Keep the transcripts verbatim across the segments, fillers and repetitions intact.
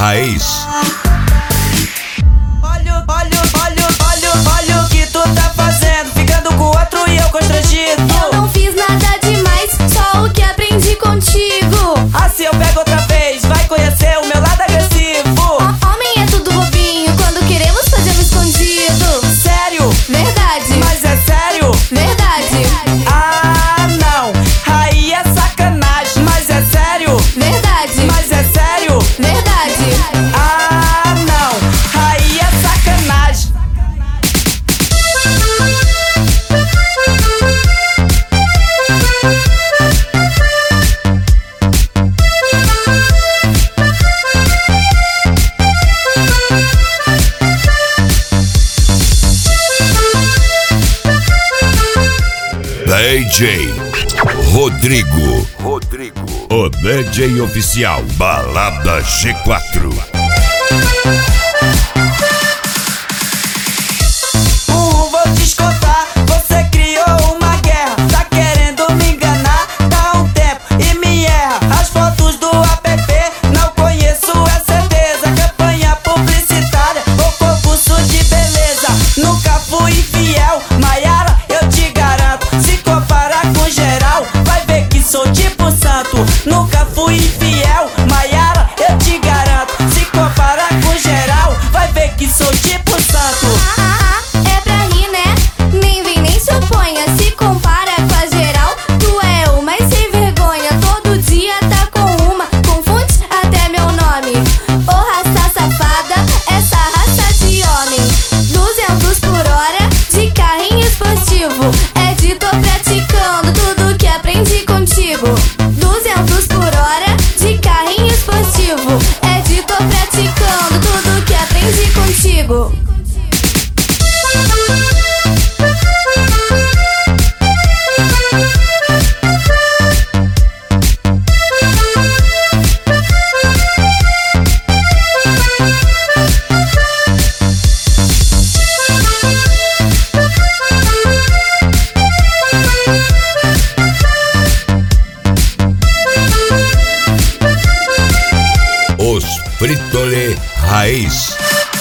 Raiz. Olha, olha, olha, olha, olha o que tu tá fazendo, ficando com outro e eu constrangido. Eu não fiz nada demais, só o que aprendi contigo. Ah, se eu pego outra vez, vai conhecer o meu lado agressivo. O homem é tudo bobinho, quando queremos fazemos escondido. Sério? Verdade. Mas é sério? Verdade. Ah, não, aí é sacanagem. Mas é sério? Verdade. Mas é sério? Verdade. Ah, não, aí é sacanagem. D J Rodrigo. Rodrigo. O D J oficial Balada G quatro. Uh, vou te escutar, você criou uma guerra. Tá querendo me enganar, dá um tempo e me erra. As fotos do app, não conheço, é certeza. Campanha publicitária ou concurso de beleza. Nunca fui infiel, Maiara, eu te garanto. Se comparar com geral, vai ver que sou tipo santo. Nunca fui infiel, Maiara, eu te garanto. Se comparar com geral, vai ver que sou tipo santo. Ah, ah, é pra rir, né? Nem vem nem se oponha, se compara com a geral. Tu é o mais sem vergonha, todo dia tá com uma, confunde até meu nome. Ô raça safada, essa raça de homem. Duzentos por hora, de carrinho esportivo. É de tô praticando tudo que aprendi contigo. Duzentos por hora, de carrinho esportivo. É de tô praticando tudo que aprendi contigo. Os Fritolê Raiz.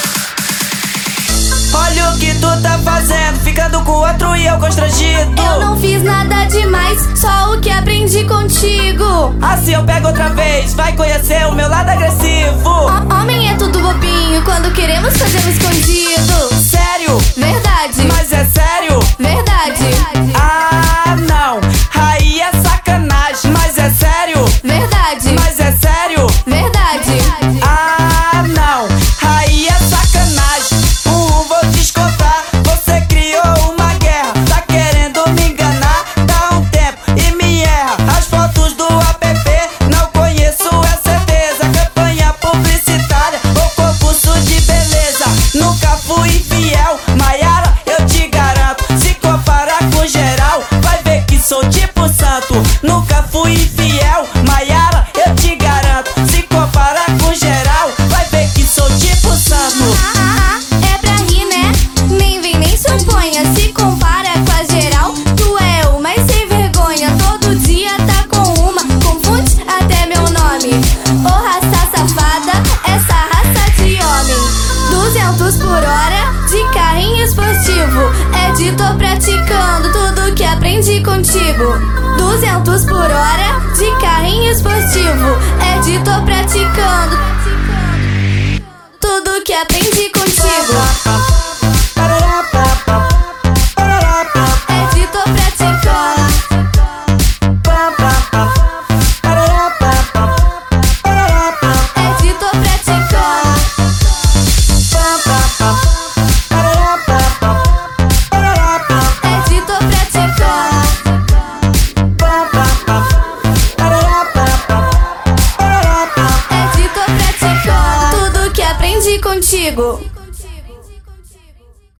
Olha o que tu tá fazendo, ficando com outro e eu constrangido. Eu não fiz nada demais, só o que aprendi contigo. Ah, se eu pego outra vez, vai conhecer o meu lado agressivo. O homem é tudo bobinho, quando queremos fazemos escondido. Sério? Verdade. Mas é sério? Verdade. Ah, não, aí é sacanagem. Mas é sério? Verdade. Mas é sério? Verdade. Ah, não, aí é sacanagem. Uh, vou te escutar, você criou uma guerra. Tá querendo me enganar, dá um tempo e me erra. As fotos do app, não conheço, é certeza. Campanha publicitária ou concurso de beleza. Nunca fui infiel, Maiara, eu te garanto. Se comparar com geral, vai ver que sou tipo santo. Nunca fui infiel, Maiara, eu te garanto. Se comparar com geral, vai ver que sou tipo santo. Ah, ah, ah, é pra rir, né? Nem vem nem se oponha, se compara com a geral. Tu é o mais sem vergonha, todo dia tá com uma, confunde até meu nome. Ô raça safada, essa raça de homem. Duzentos por hora, de carrinho esportivo. É de tô praticando tudo que aprendi contigo. Duzentos por hora, de carrinho esportivo. É de tô praticando tudo que aprendi contigo.